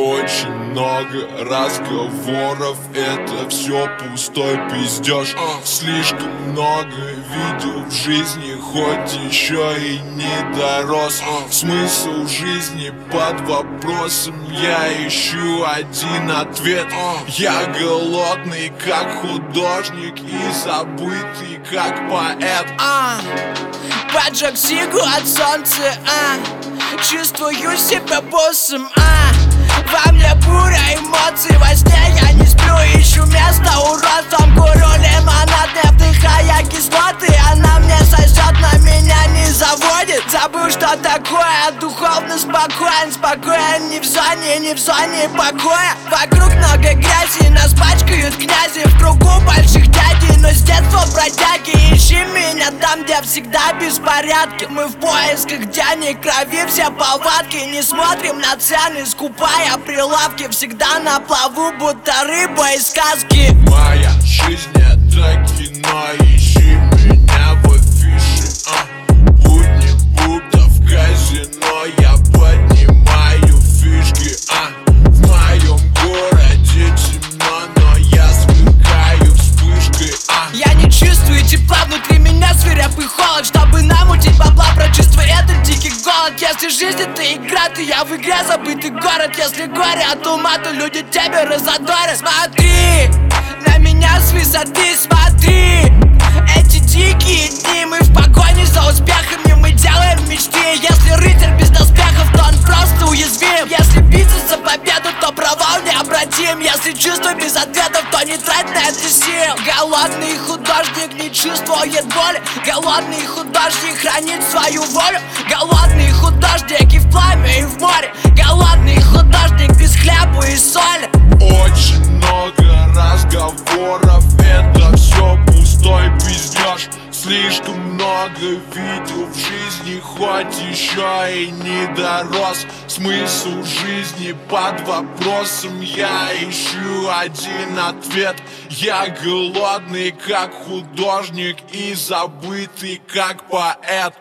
Очень много разговоров, это все пустой пиздеж. Слишком много видел в жизни, хоть еще и не дорос. Смысл жизни под вопросом, я ищу один ответ. Я голодный, как художник, и забытый, как поэт. Поджег сигу от солнца, чувствую себя боссом, во мне буря эмоций, во сне я не сплю, ищу место у роз, там курю лимонад, не вдыхая кислоты. Она мне сосет, на меня не заводит. Забыл, что такое духовно спокоен. Спокоен не в зоне покоя. Вокруг много грязи, нас пачкают князи. В кругу больших дядей, но с детства бродяги. Ищи меня там, где всегда беспорядки. Мы в поисках денег, крови все повадки. Не смотрим на цены, скупая прилавки. Всегда на плаву, будто рыба из сказки. Моя жизнь это кино, ищи меня в афише. Будни будто в казино, я поднимаю фишки. В моем городе темно, но я сверкаю вспышкой. Я не чувствую тепла, внутри меня свирепый холод. Чтобы намутить бабла, прочувствуй этот дикий голод. Если жизнь это игра, то я в игре забытый город. Если горе от ума, то люди тебе разодорят. Смотри на меня с высоты, смотри. Эти дикие дни, мы в погоне за успехами, мы делаем мечты. Если рыцарь без доспехов, то он просто уязвим. Если биться за победу, то провал необратим. Если чувство без ответов, то не трать на это сил. Голодный художник не чувствует боли. Голодный художник хранит свою волю. Голодный художник и в пламя, и в море. Голодный художник без хлеба и соли. Очень много разговоров, это все пустой пиздеж. Слишком много видел в жизни, хоть еще и не дорос. Смысл жизни под вопросом, я ищу один ответ. Я голодный, как художник, и забытый, как поэт.